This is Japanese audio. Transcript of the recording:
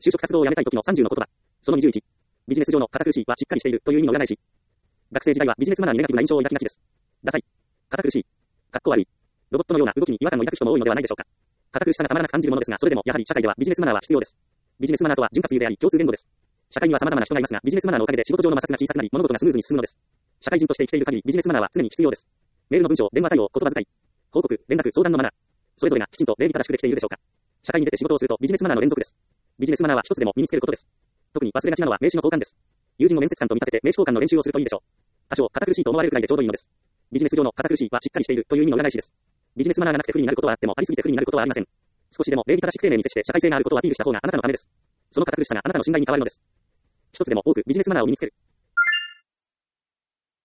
就職活動を辞めたい時の30の言葉。その21。ビジネス上の堅苦しいはしっかりしているという意味の占い師。学生時代はビジネスマナーにネガティブな印象を抱きがちです。ダサい。堅苦しい。かっこ悪い。ロボットのような動きに違和感を抱く人も多いのではないでしょうか。堅苦しさがたまらなく感じるものですが、それでもやはり社会ではビジネスマナーは必要です。ビジネスマナーとは潤滑油であり、共通言語です。社会には様々な人がいますが、ビジネスマナーのおかげで仕事上の摩擦が小さくなり、物事がスムーズに進むのです。社会人として生きている限り、ビジネスマナーは常に必要です。メールの文章、電話対応、言葉遣い、報告、連絡、相談のマナー。それぞれがきちんと礼儀正しくできているでしょうか。社会に出て仕事をするとビジネスマナーの連続です。ビジネスマナーは一つでも身につけることです。特に忘れがちなのは名刺の交換です。友人を面接官と見立てて名刺交換の練習をするといいでしょう。多少堅苦しいと思われるくらいでちょうどいいのです。ビジネス上の堅苦しいはしっかりしているという意味の占い師です。ビジネスマナーがなくて不利になることはあっても、ありすぎて不利になることはありません。少しでも礼儀正しく丁寧に接して社会性があることをアピールした方があなたのためです。その堅苦しさがあなたの信頼に変わるのです。一つでも多くビジネスマナーを身につける。